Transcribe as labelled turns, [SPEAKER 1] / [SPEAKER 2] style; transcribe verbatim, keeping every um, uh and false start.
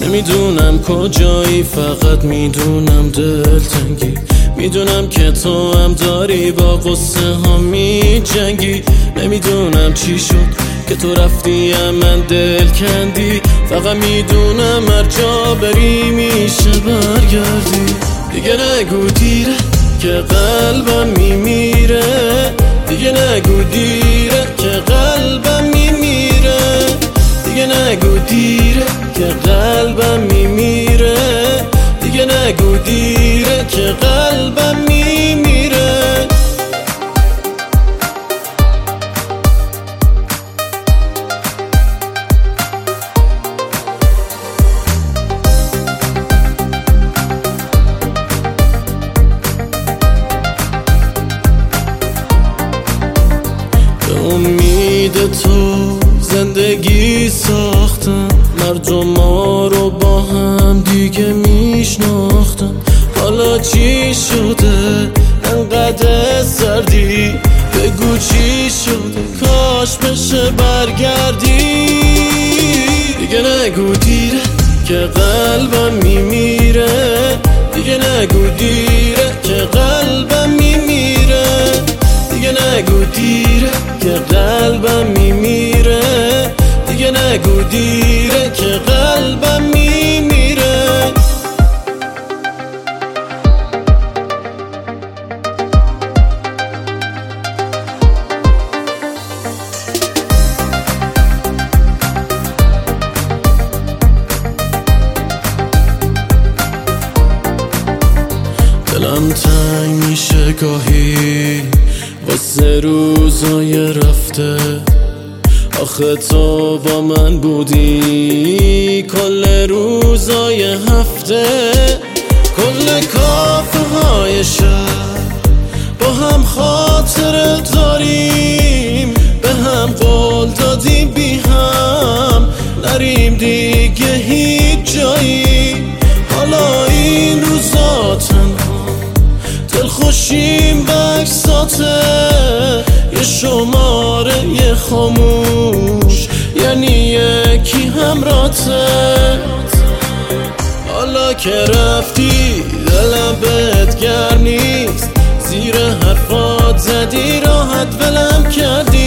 [SPEAKER 1] نمیدونم کجایی، فقط میدونم دلتنگی. میدونم که تو هم داری با قصه ها می جنگی. نمیدونم چی شد که تو رفتی من دل کندی. فقط میدونم هر جا بری میشه برگردی. دیگه نگو دیره که قلبم میمیره. دیگه نگو دیره که قلبم میمیره. دیگه نگو دیره که قلبم میمیره. دیگه نگو دیره که قلبم میمیره. به امید تو زندگی ساختم، مردما رو با هم دیگه میشناختم. حالا چی شده انقدر سردی؟ بگو چی شده، کاش بشه برگردی. دیگه نگو دیره که قلبم میمیره. دیگه نگو دیره که قلبم میمیره. دیگه نگو دیره که قلبم میمیره. دیگه نگو دیره که قلبم میمیره. دلم تنگ میشه گاهی واسه روزای رفته. آخه تو با من بودی کل روزای هفته. کل کافه های شهر با هم خاطره داریم. به هم قول دادیم بی هم نریم دیگه هیچ جایی. حالا این روزا تنها دلخوشیم بکساته. یه شماره یه خاموش یعنی یکی همراته. حالا که رفتی دلم بهت گرم نیست. زیر حرفات زدی راحت ولم کردی.